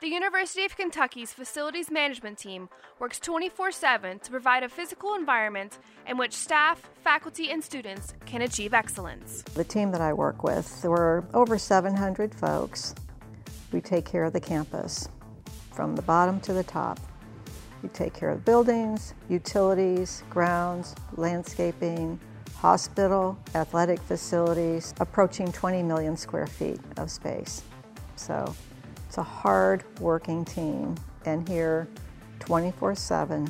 The University of Kentucky's facilities management team works 24/7 to provide a physical environment in which staff, faculty, and students can achieve excellence. The team that I work with, we're over 700 folks. We take care of the campus from the bottom to the top. We take care of buildings, utilities, grounds, landscaping, hospital, athletic facilities, approaching 20 million square feet of space. So it's a hard-working team, and here 24/7,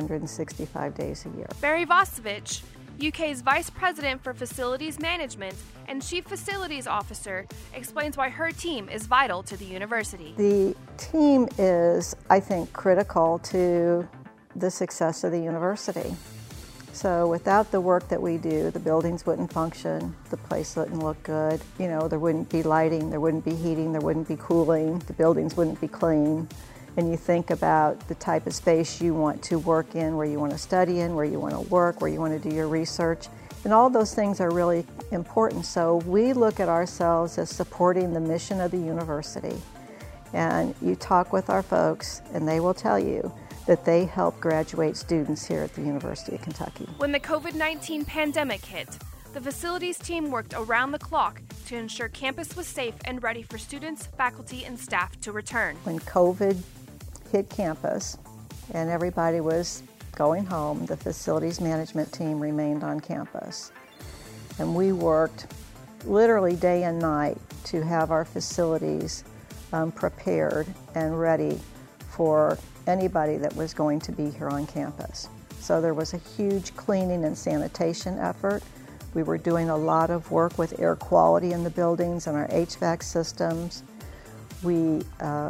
365 days a year. Barry Vosovich, UK's Vice President for Facilities Management and Chief Facilities Officer, explains why her team is vital to the university. The team is, I think, critical to the success of the university. So without the work that we do, the buildings wouldn't function, the place wouldn't look good. You know, there wouldn't be lighting, there wouldn't be heating, there wouldn't be cooling, the buildings wouldn't be clean. And you think about the type of space you want to work in, where you want to study in, where you want to work, where you want to do your research. And all those things are really important. So we look at ourselves as supporting the mission of the university. And you talk with our folks, and they will tell you that they help graduate students here at the University of Kentucky. When the COVID-19 pandemic hit, the facilities team worked around the clock to ensure campus was safe and ready for students, faculty, and staff to return. When COVID hit campus and everybody was going home, the facilities management team remained on campus. And we worked literally day and night to have our facilities prepared and ready for anybody that was going to be here on campus. So there was a huge cleaning and sanitation effort. We were doing a lot of work with air quality in the buildings and our HVAC systems. We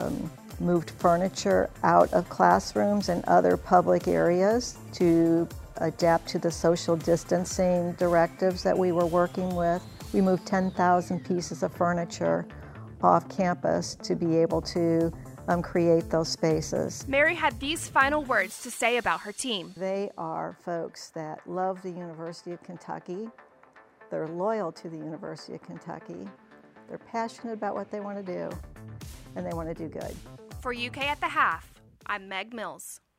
moved furniture out of classrooms and other public areas to adapt to the social distancing directives that we were working with. We moved 10,000 pieces of furniture off campus to be able to create those spaces. Mary had these final words to say about her team. They are folks that love the University of Kentucky. They're loyal to the University of Kentucky. They're passionate about what they want to do, and they want to do good. For UK at the Half, I'm Meg Mills.